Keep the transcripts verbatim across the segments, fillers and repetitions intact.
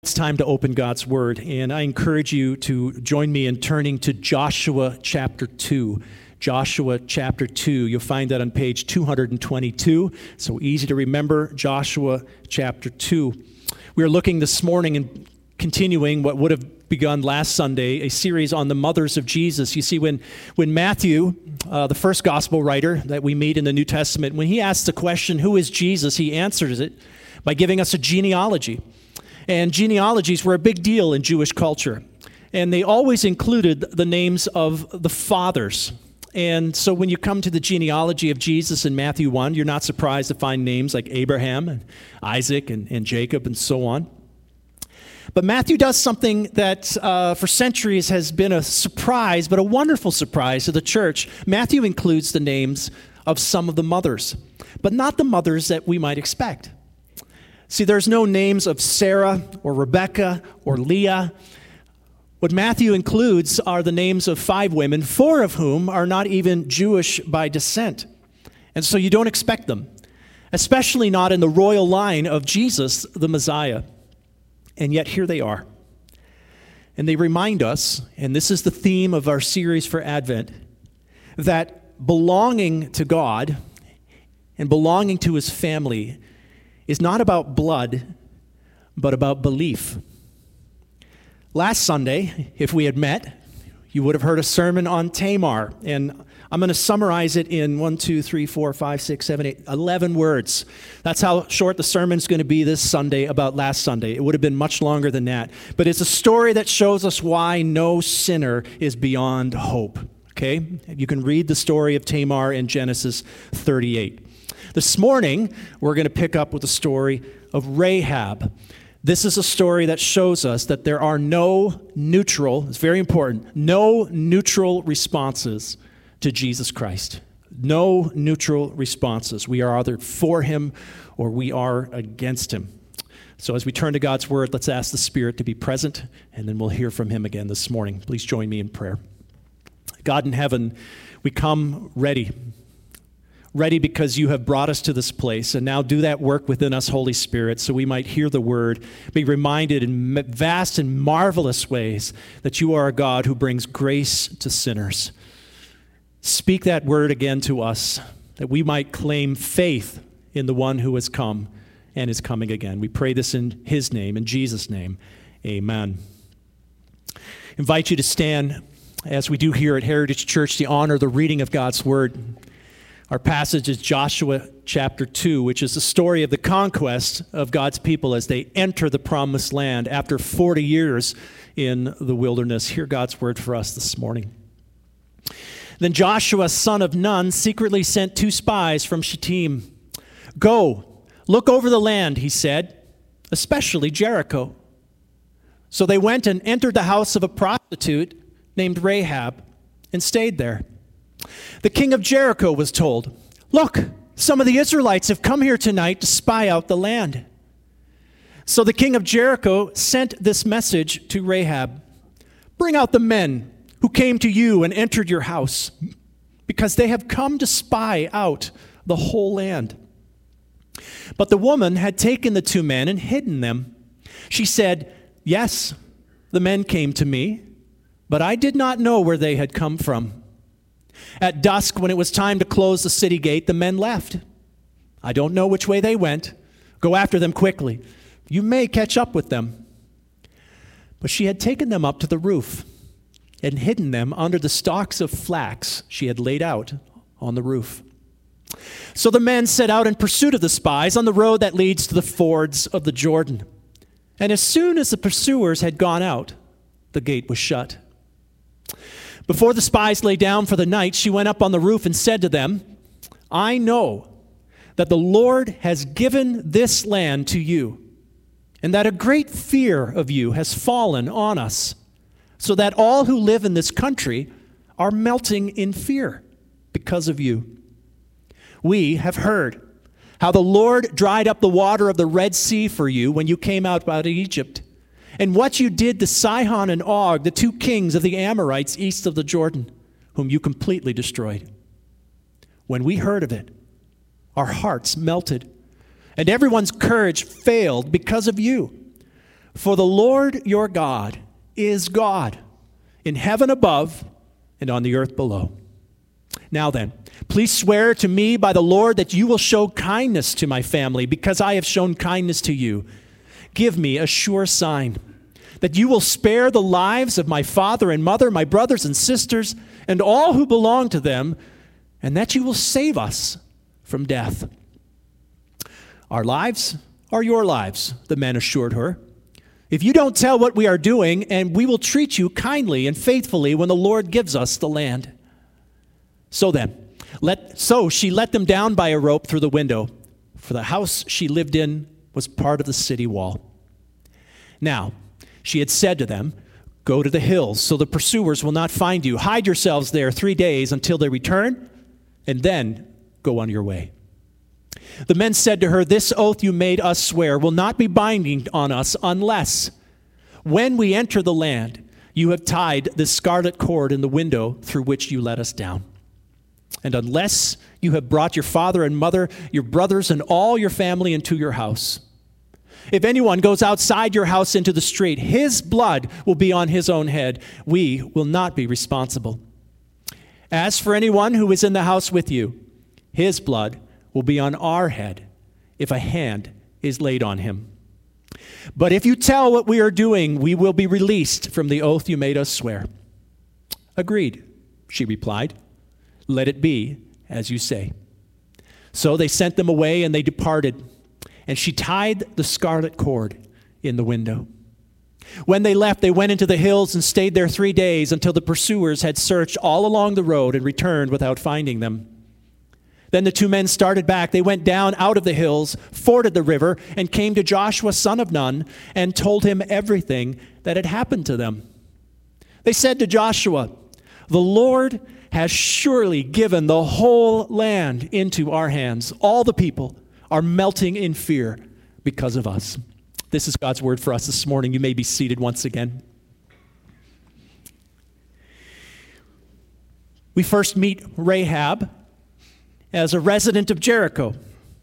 It's time to open God's Word, and I encourage you to join me in turning to Joshua chapter two. Joshua chapter two. You'll find that on page two hundred twenty-two. So easy to remember, Joshua chapter two. We are looking this morning and continuing what would have begun last Sunday, a series on the mothers of Jesus. You see, when, when Matthew, uh, the first gospel writer that we meet in the New Testament, when he asks the question, who is Jesus, he answers it by giving us a genealogy. And genealogies were a big deal in Jewish culture. And they always included the names of the fathers. And so when you come to the genealogy of Jesus in Matthew one, you're not surprised to find names like Abraham and Isaac and, and Jacob and so on. But Matthew does something that uh, for centuries has been a surprise, but a wonderful surprise to the church. Matthew includes the names of some of the mothers, but not the mothers that we might expect. See, there's no names of Sarah or Rebecca or Leah. What Matthew includes are the names of five women, four of whom are not even Jewish by descent. And so you don't expect them, especially not in the royal line of Jesus, the Messiah. And yet here they are. And they remind us, and this is the theme of our series for Advent, that belonging to God and belonging to His family is not about blood, but about belief. Last Sunday, if we had met, you would have heard a sermon on Tamar, and I'm going to summarize it in one, two, three, four, five, six, seven, eight, eleven words. That's how short the sermon's going to be this Sunday about last Sunday. It would have been much longer than that. But it's a story that shows us why no sinner is beyond hope. Okay? You can read the story of Tamar in Genesis thirty-eight. This morning, we're going to pick up with the story of Rahab. This is a story that shows us that there are no neutral, it's very important, no neutral responses to Jesus Christ. No neutral responses. We are either for Him or we are against Him. So as we turn to God's Word, let's ask the Spirit to be present, and then we'll hear from Him again this morning. Please join me in prayer. God in heaven, we come ready. Ready because you have brought us to this place, and now do that work within us, Holy Spirit, so we might hear the word, be reminded in vast and marvelous ways that you are a God who brings grace to sinners. Speak that word again to us, that we might claim faith in the one who has come and is coming again. We pray this in His name, in Jesus' name, amen. I invite you to stand, as we do here at Heritage Church, to honor the reading of God's word. Our passage is Joshua chapter two, which is the story of the conquest of God's people as they enter the promised land after forty years in the wilderness. Hear God's word for us this morning. Then Joshua, son of Nun, secretly sent two spies from Shittim. Go, look over the land, he said, especially Jericho. So they went and entered the house of a prostitute named Rahab and stayed there. The king of Jericho was told, look, some of the Israelites have come here tonight to spy out the land. So the king of Jericho sent this message to Rahab. Bring out the men who came to you and entered your house, because they have come to spy out the whole land. But the woman had taken the two men and hidden them. She said, yes, the men came to me, but I did not know where they had come from. At dusk, when it was time to close the city gate, the men left. I don't know which way they went. Go after them quickly. You may catch up with them. But she had taken them up to the roof and hidden them under the stalks of flax she had laid out on the roof. So the men set out in pursuit of the spies on the road that leads to the fords of the Jordan. And as soon as the pursuers had gone out, the gate was shut. Before the spies lay down for the night, she went up on the roof and said to them, I know that the Lord has given this land to you, and that a great fear of you has fallen on us, so that all who live in this country are melting in fear because of you. We have heard how the Lord dried up the water of the Red Sea for you when you came out out of Egypt, and what you did to Sihon and Og, the two kings of the Amorites east of the Jordan, whom you completely destroyed. When we heard of it, our hearts melted, and everyone's courage failed because of you. For the Lord your God is God, in heaven above and on the earth below. Now then, please swear to me by the Lord that you will show kindness to my family, because I have shown kindness to you. Give me a sure sign that you will spare the lives of my father and mother, my brothers and sisters, and all who belong to them, and that you will save us from death. Our lives are your lives, the men assured her. If you don't tell what we are doing, and we will treat you kindly and faithfully when the Lord gives us the land. So then, let so she let them down by a rope through the window, for the house she lived in was part of the city wall. Now, she had said to them, go to the hills, so the pursuers will not find you. Hide yourselves there three days until they return, and then go on your way. The men said to her, this oath you made us swear will not be binding on us unless, when we enter the land, you have tied the scarlet cord in the window through which you let us down. And unless you have brought your father and mother, your brothers, and all your family into your house. If anyone goes outside your house into the street, his blood will be on his own head. We will not be responsible. As for anyone who is in the house with you, his blood will be on our head if a hand is laid on him. But if you tell what we are doing, we will be released from the oath you made us swear. Agreed, she replied. Let it be as you say. So they sent them away and they departed, and she tied the scarlet cord in the window. When they left, they went into the hills and stayed there three days until the pursuers had searched all along the road and returned without finding them. Then the two men started back. They went down out of the hills, forded the river, and came to Joshua, son of Nun, and told him everything that had happened to them. They said to Joshua, the Lord has surely given the whole land into our hands. All the people are melting in fear because of us. This is God's word for us this morning. You may be seated once again. We first meet Rahab as a resident of Jericho.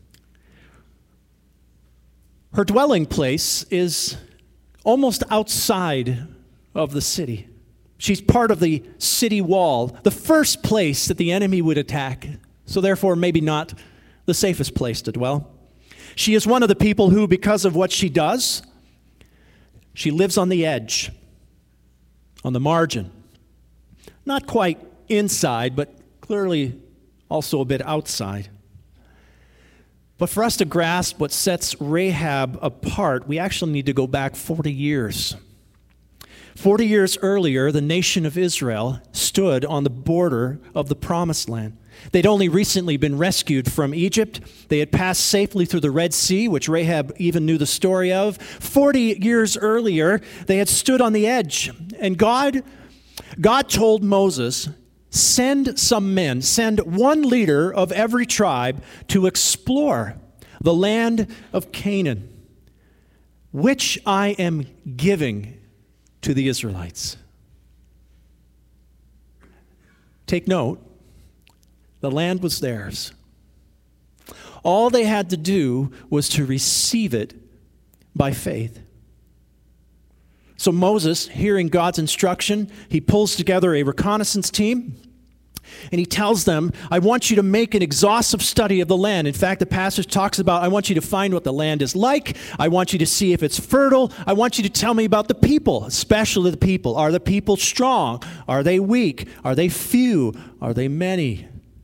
Her dwelling place is almost outside of the city. She's part of the city wall, the first place that the enemy would attack, so therefore maybe not the safest place to dwell. She is one of the people who, because of what she does, she lives on the edge, on the margin. Not quite inside, but clearly also a bit outside. But for us to grasp what sets Rahab apart, we actually need to go back forty years. Forty years earlier, the nation of Israel stood on the border of the Promised Land. They'd only recently been rescued from Egypt. They had passed safely through the Red Sea, which Rahab even knew the story of. Forty years earlier, they had stood on the edge. And God, God told Moses, send some men, send one leader of every tribe to explore the land of Canaan, which I am giving to the Israelites. Take note, the land was theirs. All they had to do was to receive it by faith. So Moses, hearing God's instruction, he pulls together a reconnaissance team, and he tells them, I want you to make an exhaustive study of the land. In fact, the passage talks about, I want you to find what the land is like. I want you to see if it's fertile. I want you to tell me about the people, especially the people. Are the people strong? Are they weak? Are they few? Are they many?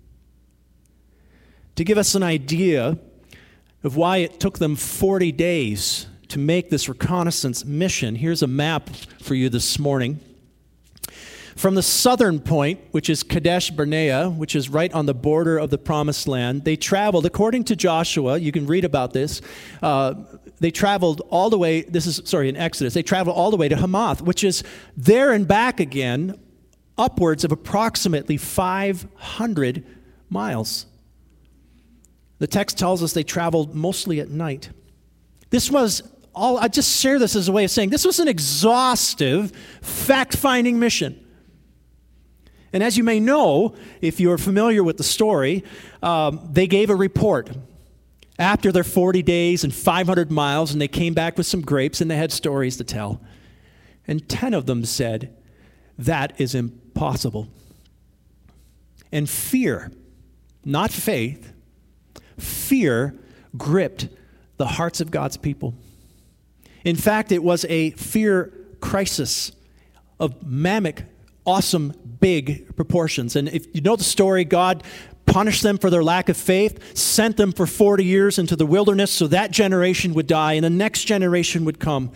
To give us an idea of why it took them forty days to make this reconnaissance mission, here's a map for you this morning. From the southern point, which is Kadesh Barnea, which is right on the border of the Promised Land, they traveled, according to Joshua, you can read about this, uh, they traveled all the way, this is, sorry, in Exodus, they traveled all the way to Hamath, which is there and back again, upwards of approximately five hundred miles. The text tells us they traveled mostly at night. This was all, I just share this as a way of saying, this was an exhaustive, fact-finding mission. And as you may know, if you're familiar with the story, um, they gave a report. after their forty days and five hundred miles, and they came back with some grapes, and they had stories to tell. And ten of them said, that is impossible. And fear, not faith, fear gripped the hearts of God's people. In fact, it was a fear crisis of mammoth, awesome, big proportions. And if you know the story, God punished them for their lack of faith, sent them for forty years into the wilderness so that generation would die and the next generation would come.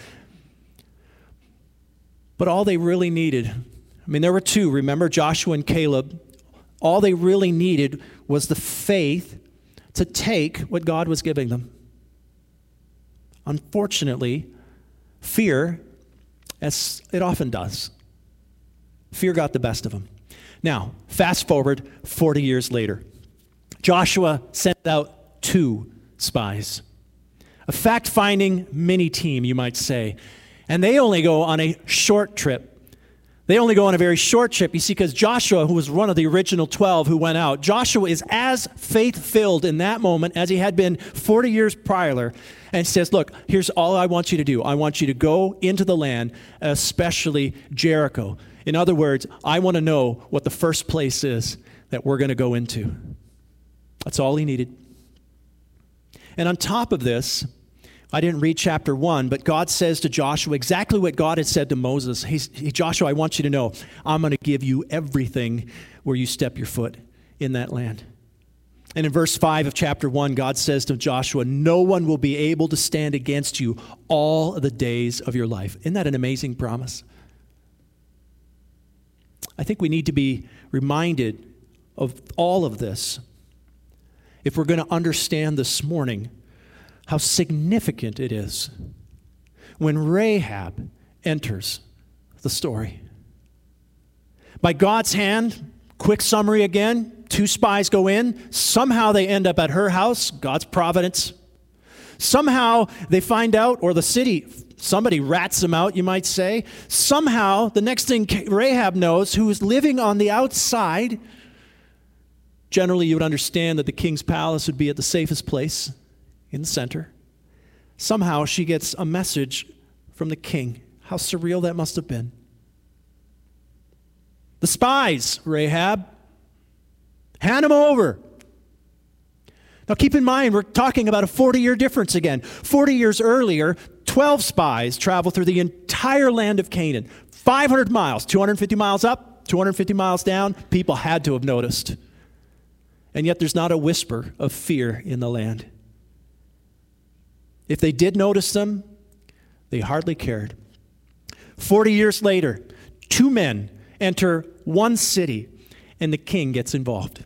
But all they really needed, I mean, there were two, remember, Joshua and Caleb. All they really needed was the faith to take what God was giving them. Unfortunately, fear, as it often does, fear got the best of them. Now, fast forward forty years later. Joshua sent out two spies. A fact-finding mini-team, you might say. And they only go on a short trip. They only go on a very short trip, you see, because Joshua, who was one of the original twelve who went out, Joshua is as faith-filled in that moment as he had been forty years prior, and says, look, here's all I want you to do. I want you to go into the land, especially Jericho. In other words, I want to know what the first place is that we're going to go into. That's all he needed. And on top of this, I didn't read chapter one, but God says to Joshua exactly what God had said to Moses. He's, he, Joshua, I want you to know, I'm going to give you everything where you step your foot in that land. And in verse five of chapter one, God says to Joshua, no one will be able to stand against you all of the days of your life. Isn't that an amazing promise? I think we need to be reminded of all of this if we're going to understand this morning how significant it is when Rahab enters the story. By God's hand, quick summary again, two spies go in. Somehow they end up at her house, God's providence. Somehow they find out, or the city, somebody rats them out, you might say. Somehow, the next thing Rahab knows, who is living on the outside, generally you would understand that the king's palace would be at the safest place in the center. Somehow she gets a message from the king. How surreal that must have been. The spies, Rahab, hand them over. Now keep in mind, we're talking about a forty-year difference again. forty years earlier, twelve spies traveled through the entire land of Canaan. five hundred miles, two hundred fifty miles up, two hundred fifty miles down. People had to have noticed. And yet there's not a whisper of fear in the land. If they did notice them, they hardly cared. Forty years later, two men enter one city, and the king gets involved.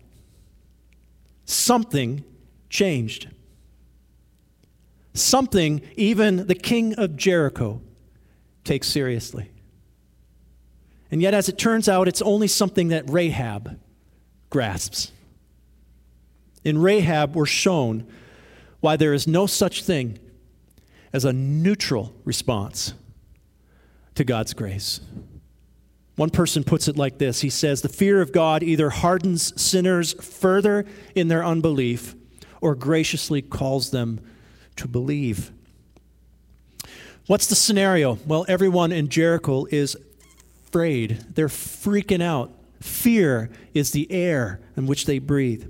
Something changed. Something even the king of Jericho takes seriously. And yet, as it turns out, it's only something that Rahab grasps. In Rahab, we're shown why there is no such thing as a neutral response to God's grace. One person puts it like this. He says, the fear of God either hardens sinners further in their unbelief or graciously calls them to believe. What's the scenario? Well, everyone in Jericho is afraid. They're freaking out. Fear is the air in which they breathe.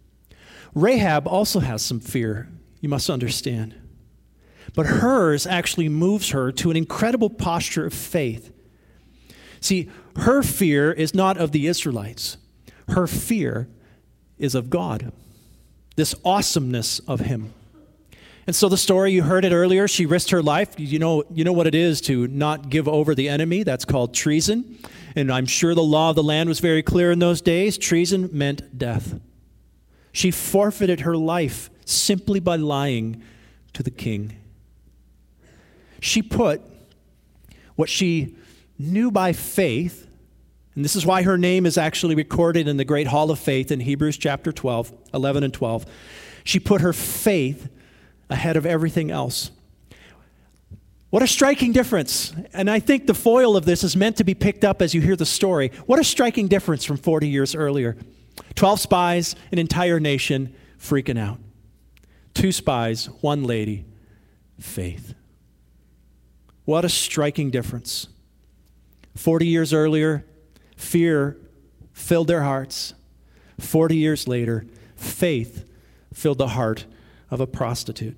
Rahab also has some fear, you must understand. But hers actually moves her to an incredible posture of faith. See, her fear is not of the Israelites. Her fear is of God, this awesomeness of him. And so the story, you heard it earlier, she risked her life. You know, you know what it is to not give over the enemy. That's called treason. And I'm sure the law of the land was very clear in those days. Treason meant death. She forfeited her life simply by lying to the king. She put what she knew by faith, and this is why her name is actually recorded in the Great Hall of Faith in Hebrews chapter twelve, eleven and twelve. She put her faith ahead of everything else. What a striking difference. And I think the foil of this is meant to be picked up as you hear the story. What a striking difference from forty years earlier. twelve spies, an entire nation freaking out. Two spies, one lady, faith. What a striking difference. Forty years earlier, fear filled their hearts. Forty years later, faith filled the heart of a prostitute.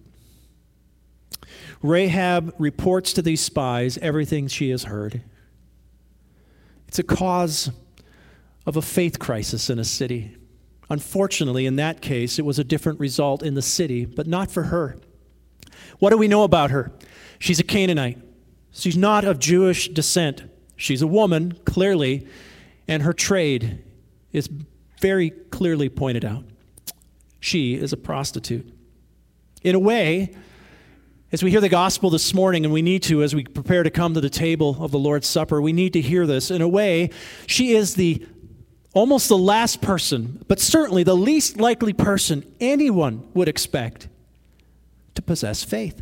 Rahab reports to these spies everything she has heard. It's a cause of a faith crisis in a city. Unfortunately, in that case, it was a different result in the city, but not for her. What do we know about her? She's a Canaanite. She's not of Jewish descent. She's a woman, clearly, and her trade is very clearly pointed out. She is a prostitute. In a way, as we hear the gospel this morning, and we need to, as we prepare to come to the table of the Lord's Supper, we need to hear this. In a way, she is the almost the last person, but certainly the least likely person anyone would expect to possess faith.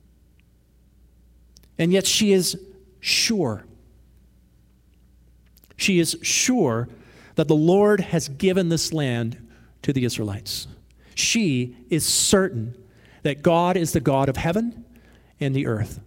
And yet she is sure. She is sure that the Lord has given this land to the Israelites. She is certain that God is the God of heaven and the earth.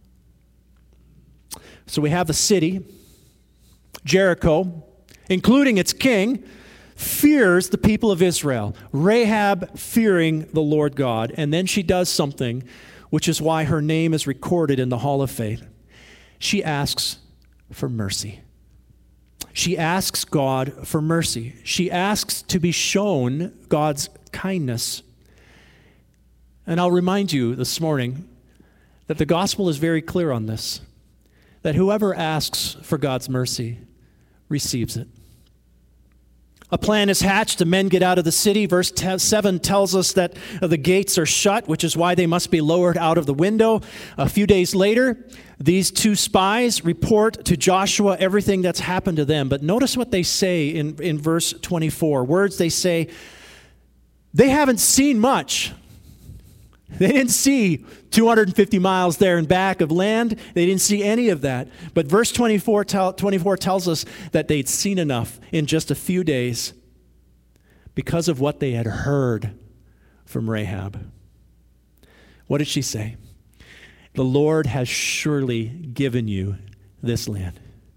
So we have the city, Jericho, including its king, fears the people of Israel. Rahab fearing the Lord God. And then she does something, which is why her name is recorded in the Hall of Faith. She asks for mercy. She asks God for mercy. She asks to be shown God's kindness. And I'll remind you this morning that the gospel is very clear on this, that whoever asks for God's mercy receives it. A plan is hatched. The men get out of the city. Verse seven tells us that the gates are shut, which is why they must be lowered out of the window. A few days later, these two spies report to Joshua everything that's happened to them. But notice what they say in, in verse twenty-four. Words they say, they haven't seen much. They didn't see two hundred fifty miles there and back of land. They didn't see any of that. But verse twenty-four, tell, twenty-four tells us that they'd seen enough in just a few days because of what they had heard from Rahab. What did she say? The Lord has surely given you this land.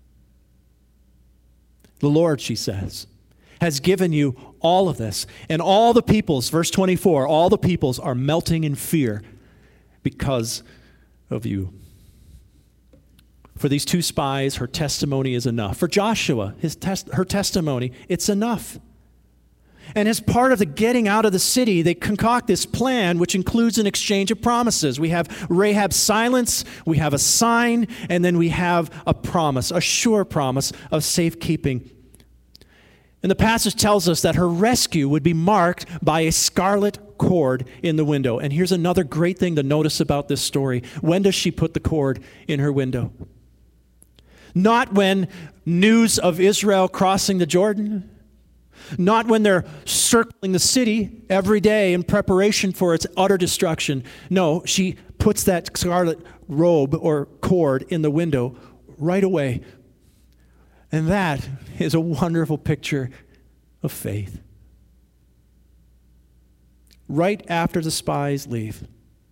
The Lord, she says, has given you all of this. And all the peoples, verse twenty-four, all the peoples are melting in fear because of you. For these two spies, her testimony is enough. For Joshua, his tes- her testimony, it's enough. And as part of the getting out of the city, they concoct this plan, which includes an exchange of promises. We have Rahab's silence, we have a sign, and then we have a promise, a sure promise of safekeeping. And the passage tells us that her rescue would be marked by a scarlet cord in the window. And here's another great thing to notice about this story. When does she put the cord in her window? Not when news of Israel crossing the Jordan. Not when they're circling the city every day in preparation for its utter destruction. No, she puts that scarlet robe or cord in the window right away. And that is a wonderful picture of faith. Right after the spies leave,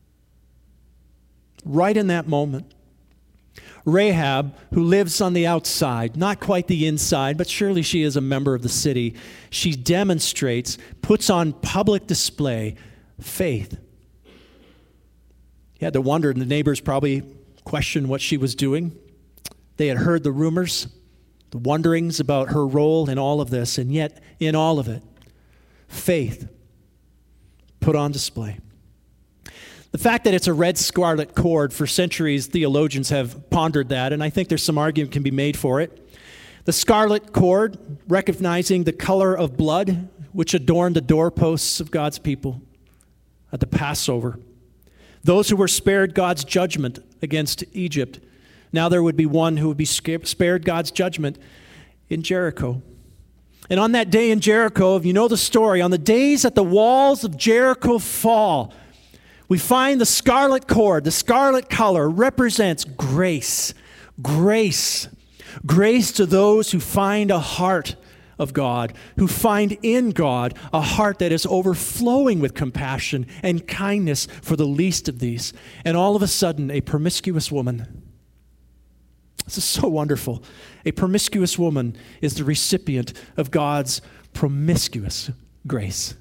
right in that moment, Rahab, who lives on the outside, not quite the inside, but surely she is a member of the city, she demonstrates, puts on public display faith. You had to wonder, and the neighbors probably questioned what she was doing. They had heard the rumors, the wonderings about her role in all of this, and yet in all of it, faith put on display. The fact that it's a red scarlet cord, for centuries theologians have pondered that, and I think there's some argument can be made for it. The scarlet cord, recognizing the color of blood which adorned the doorposts of God's people at the Passover. Those who were spared God's judgment against Egypt, now there would be one who would be spared God's judgment in Jericho. And on that day in Jericho, if you know the story, on the days that the walls of Jericho fall, we find the scarlet cord, the scarlet color represents grace. Grace. Grace to those who find a heart of God, who find in God a heart that is overflowing with compassion and kindness for the least of these. And all of a sudden, a promiscuous woman, this is so wonderful, a promiscuous woman is the recipient of God's promiscuous grace.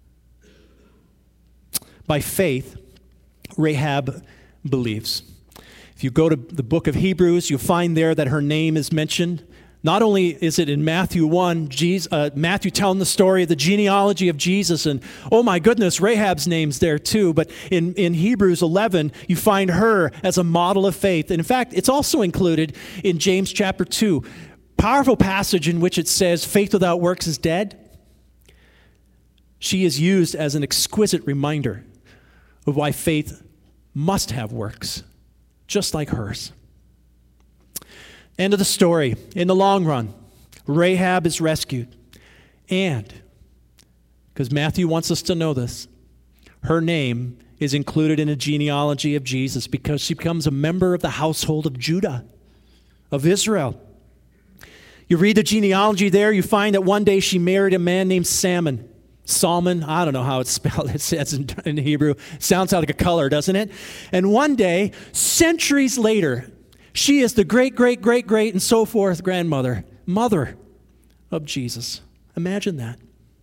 By faith, Rahab believes. If you go to the book of Hebrews, you'll find there that her name is mentioned. Not only is it in Matthew one, Jesus, uh, Matthew telling the story of the genealogy of Jesus, and oh my goodness, Rahab's name's there too, but in, in Hebrews eleven, you find her as a model of faith. And in fact, it's also included in James chapter two. Powerful passage in which it says, faith without works is dead. She is used as an exquisite reminder of why faith must have works, just like hers. End of the story. In the long run, Rahab is rescued. And, because Matthew wants us to know this, her name is included in a genealogy of Jesus because she becomes a member of the household of Judah, of Israel. You read the genealogy there, you find that one day she married a man named Salmon. Salmon, I don't know how it's spelled, it says in, in Hebrew. Sounds like a color, doesn't it? And one day, centuries later, she is the great, great, great, great, and so forth grandmother, mother of Jesus. Imagine that.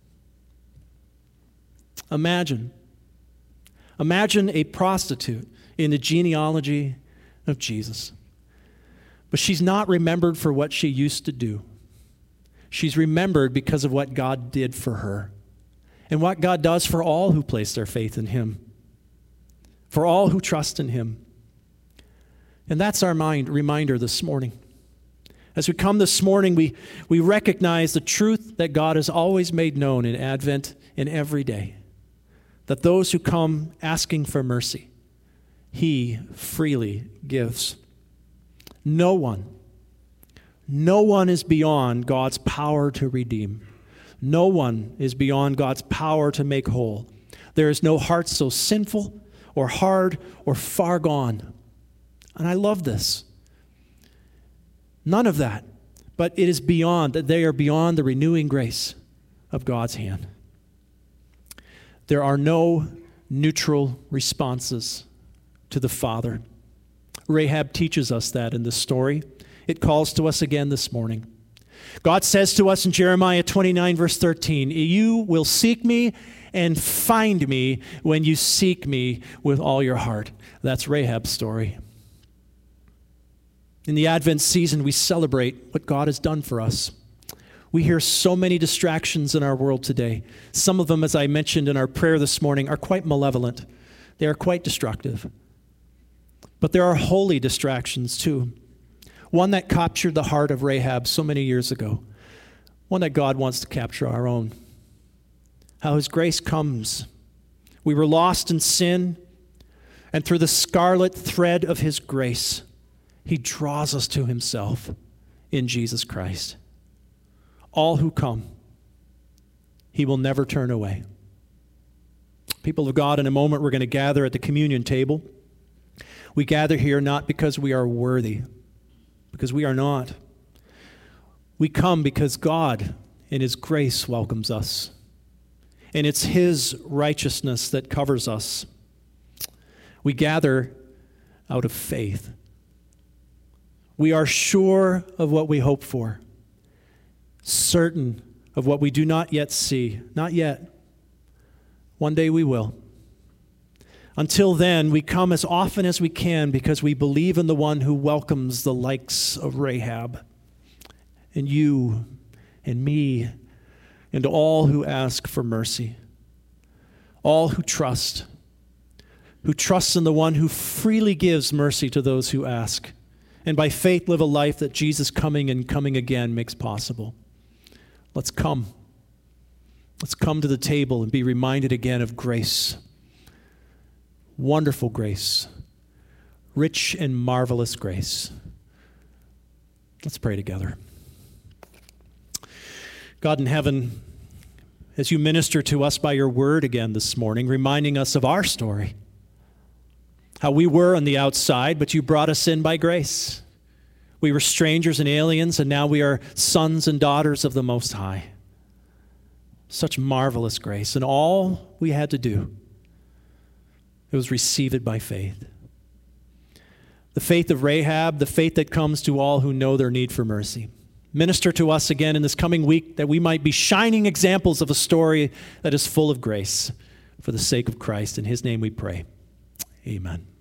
Imagine. Imagine a prostitute in the genealogy of Jesus. But she's not remembered for what she used to do. She's remembered because of what God did for her and what God does for all who place their faith in Him, for all who trust in Him. And that's our mind reminder this morning. As we come this morning, we, we recognize the truth that God has always made known in Advent and every day. That those who come asking for mercy, He freely gives. No one, no one is beyond God's power to redeem. No one is beyond God's power to make whole. There is no heart so sinful or hard or far gone. And I love this. None of that. But it is beyond, that they are beyond the renewing grace of God's hand. There are no neutral responses to the Father. Rahab teaches us that in this story. It calls to us again this morning. God says to us in Jeremiah twenty-nine, verse thirteen, you will seek me and find me when you seek me with all your heart. That's Rahab's story. In the Advent season, we celebrate what God has done for us. We hear so many distractions in our world today. Some of them, as I mentioned in our prayer this morning, are quite malevolent. They are quite destructive. But there are holy distractions too. One that captured the heart of Rahab so many years ago. One that God wants to capture our own. How His grace comes. We were lost in sin, and through the scarlet thread of His grace, He draws us to Himself in Jesus Christ. All who come, He will never turn away. People of God, in a moment we're going to gather at the communion table. We gather here not because we are worthy, because we are not. We come because God in His grace welcomes us. And it's His righteousness that covers us. We gather out of faith. We are sure of what we hope for, certain of what we do not yet see. Not yet. One day we will. Until then, we come as often as we can because we believe in the one who welcomes the likes of Rahab, and you, and me, and all who ask for mercy, all who trust, who trusts in the one who freely gives mercy to those who ask, and by faith live a life that Jesus coming and coming again makes possible. Let's come. Let's come to the table and be reminded again of grace. Wonderful grace. Rich and marvelous grace. Let's pray together. God in heaven, as you minister to us by your word again this morning, reminding us of our story, how we were on the outside, but you brought us in by grace. We were strangers and aliens, and now we are sons and daughters of the Most High. Such marvelous grace. And all we had to do, it was receive it by faith. The faith of Rahab, the faith that comes to all who know their need for mercy. Minister to us again in this coming week that we might be shining examples of a story that is full of grace for the sake of Christ. In his name we pray. Amen.